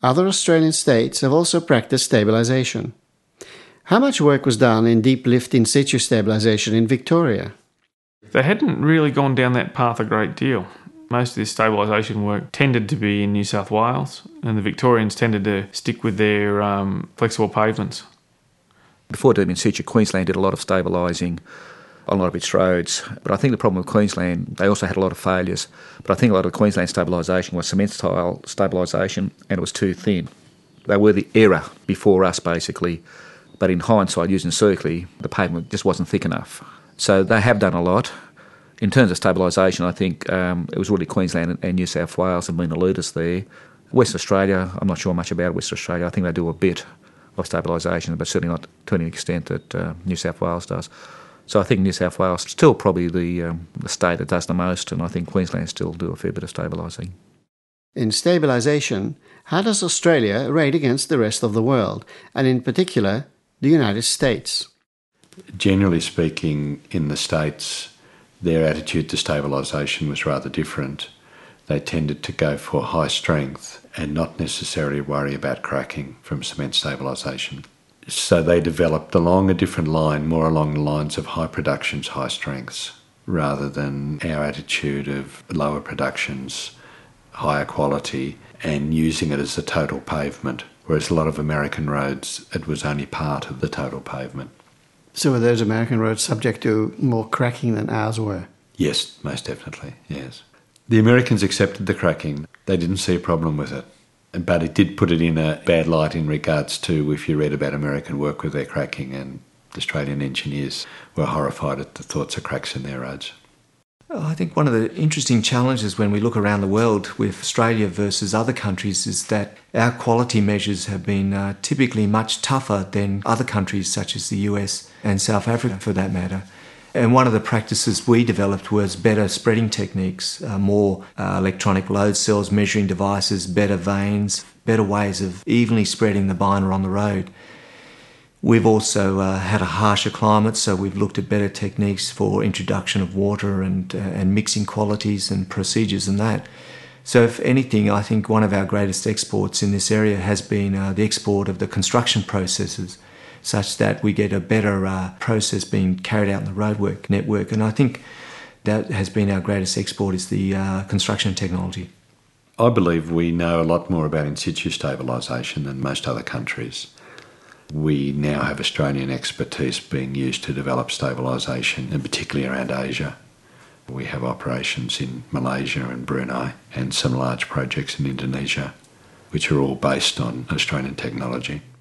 Other Australian states have also practiced stabilisation. How much work was done in deep lift in situ stabilisation in Victoria? They hadn't really gone down that path a great deal. Most of this stabilisation work tended to be in New South Wales, and the Victorians tended to stick with their flexible pavements. Before doing in situ, Queensland did a lot of stabilising on a lot of its roads. But I think the problem with Queensland, they also had a lot of failures. But I think a lot of Queensland stabilisation was cement style stabilisation, and it was too thin. They were the error before us, basically. But in hindsight, using Circularly, the pavement just wasn't thick enough. So they have done a lot. In terms of stabilisation, I think it was really Queensland and New South Wales have been the leaders there. West Australia, I'm not sure much about West Australia. I think they do a bit of stabilisation, but certainly not to any extent that New South Wales does. So I think New South Wales is still probably the state that does the most, and I think Queensland still do a fair bit of stabilising. In stabilisation, how does Australia rate against the rest of the world, and in particular, the United States? Generally speaking, in the States, their attitude to stabilisation was rather different. They tended to go for high strength and not necessarily worry about cracking from cement stabilisation. So they developed along a different line, more along the lines of high productions, high strengths, rather than our attitude of lower productions, higher quality, and using it as a total pavement. Whereas a lot of American roads, it was only part of the total pavement. So were those American roads subject to more cracking than ours were? Yes, most definitely, yes. The Americans accepted the cracking. They didn't see a problem with it. But it did put it in a bad light in regards to if you read about American work with their cracking, and Australian engineers were horrified at the thoughts of cracks in their roads. I think one of the interesting challenges when we look around the world with Australia versus other countries is that our quality measures have been typically much tougher than other countries such as the US and South Africa for that matter. And one of the practices we developed was better spreading techniques, more electronic load cells, measuring devices, better veins, better ways of evenly spreading the binder on the road. We've also had a harsher climate, so we've looked at better techniques for introduction of water and mixing qualities and procedures and that. So if anything, I think one of our greatest exports in this area has been the export of the construction processes, such that we get a better process being carried out in the roadwork network. And I think that has been our greatest export, is the construction technology. I believe we know a lot more about in situ stabilisation than most other countries. We now have Australian expertise being used to develop stabilisation, and particularly around Asia. We have operations in Malaysia and Brunei, and some large projects in Indonesia, which are all based on Australian technology.